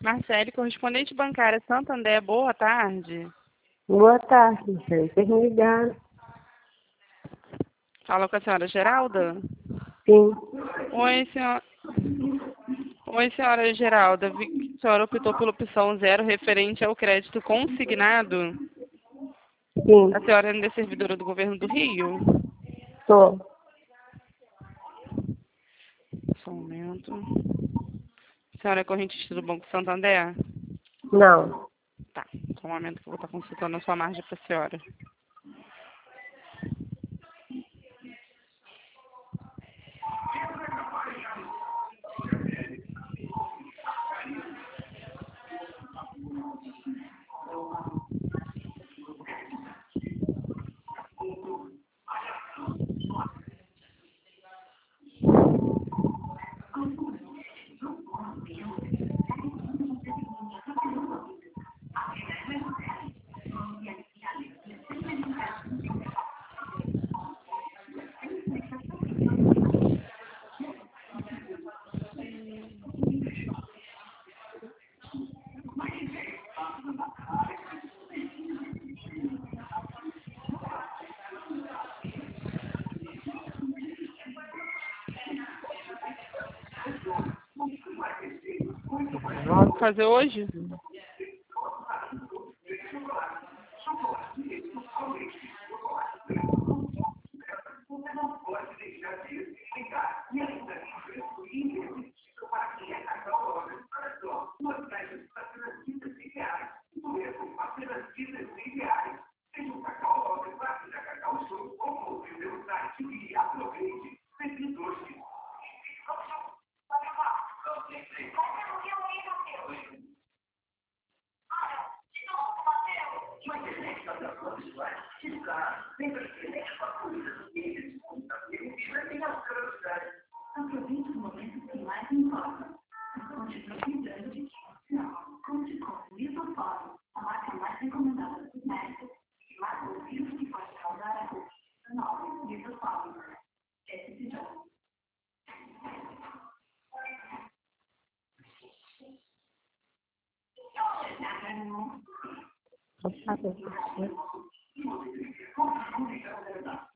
Marcele, correspondente bancária Santander, boa tarde. Boa tarde, vocês me ligaram. Fala com a senhora Geralda? Sim, Oi, senhora. Oi, senhora Geralda. Vi que a senhora optou pela opção 0 referente ao crédito consignado. sim, A senhora ainda é servidora do governo do Rio? sou. Só um momento. A senhora é correntista do Banco Santander? Não. Tá, só um momento que eu vou estar consultando a sua margem para a senhora. Vou fazer hoje? Aproveite os momentos que mais importam. Continue cuidando de quem você ama. Conte com o Isofórmula, a marca mais recomendada dos médicos, que mata o vírus que pode causar a Covid-19. Isofórmula. SCJ. Posso fazer?